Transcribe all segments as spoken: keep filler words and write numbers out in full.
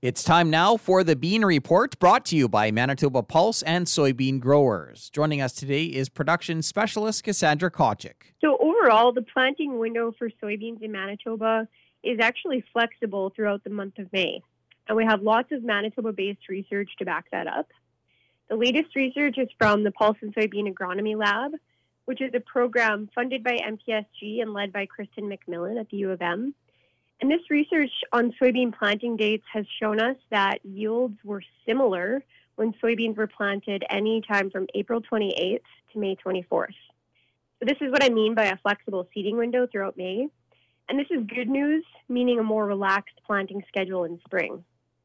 It's time now for the Bean Report, brought to you by Manitoba Pulse and Soybean Growers. Joining us today is production specialist Cassandra Kawczyk. So overall, the planting window for soybeans in Manitoba is actually flexible throughout the month of May. And we have lots of Manitoba-based research to back that up. The latest research is from the Pulse and Soybean Agronomy Lab, which is a program funded by M P S G and led by Kristen McMillan at the U of M. And this research on soybean planting dates has shown us that yields were similar when soybeans were planted anytime from April twenty-eighth to May twenty-fourth. So this is what I mean by a flexible seeding window throughout May. And this is good news, meaning a more relaxed planting schedule in spring.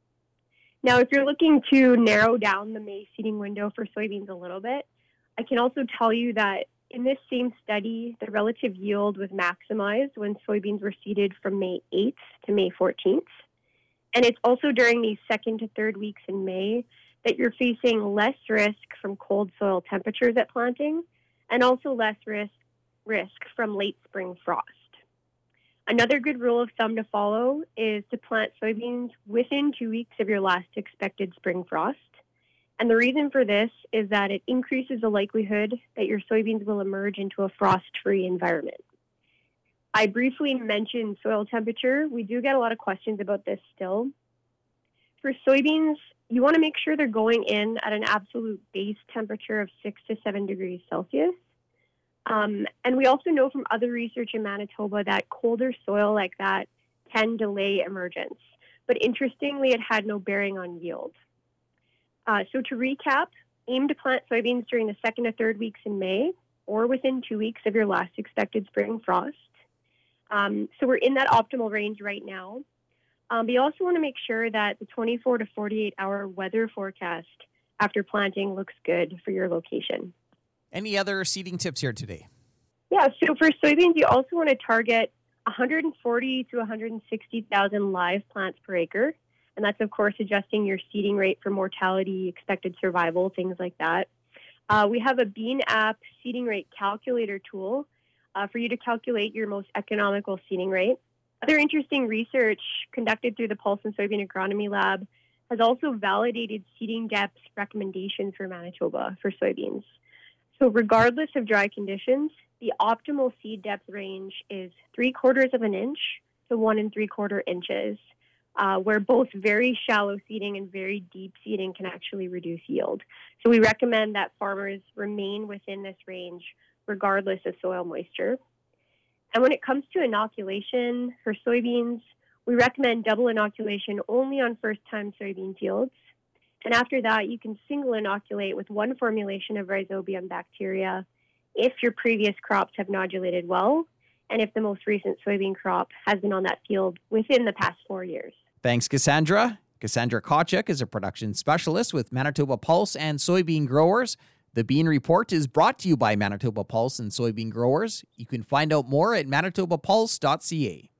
Now, if you're looking to narrow down the May seeding window for soybeans a little bit, I can also tell you that in this same study, the relative yield was maximized when soybeans were seeded from May eighth to May fourteenth. And it's also during these second to third weeks in May that you're facing less risk from cold soil temperatures at planting and also less risk, risk from late spring frost. Another good rule of thumb to follow is to plant soybeans within two weeks of your last expected spring frost. And the reason for this is that it increases the likelihood that your soybeans will emerge into a frost-free environment. I briefly mentioned soil temperature. We do get a lot of questions about this still. For soybeans, you want to make sure they're going in at an absolute base temperature of six to seven degrees Celsius. Um, and we also know from other research in Manitoba that colder soil like that can delay emergence. But interestingly, it had no bearing on yield. Uh, so to recap, aim to plant soybeans during the second to third weeks in May or within two weeks of your last expected spring frost. Um, so we're in that optimal range right now. Um, but you also want to make sure that the twenty-four to forty-eight hour weather forecast after planting looks good for your location. Any other seeding tips here today? Yeah, so for soybeans, you also want to target one hundred forty to one hundred sixty thousand live plants per acre. And that's, of course, adjusting your seeding rate for mortality, expected survival, things like that. Uh, we have a Bean app seeding rate calculator tool uh, for you to calculate your most economical seeding rate. Other interesting research conducted through the Pulse and Soybean Agronomy Lab has also validated seeding depth recommendations for Manitoba for soybeans. So regardless of dry conditions, the optimal seed depth range is three quarters of an inch to one and three quarter inches. Uh, where both very shallow seeding and very deep seeding can actually reduce yield. So we recommend that farmers remain within this range regardless of soil moisture. And when it comes to inoculation for soybeans, we recommend double inoculation only on first-time soybean fields. And after that, you can single inoculate with one formulation of Rhizobium bacteria if your previous crops have nodulated well and if the most recent soybean crop has been on that field within the past four years. Thanks, Cassandra. Cassandra Kawczyk is a production specialist with Manitoba Pulse and Soybean Growers. The Bean Report is brought to you by Manitoba Pulse and Soybean Growers. You can find out more at manitoba pulse dot c a.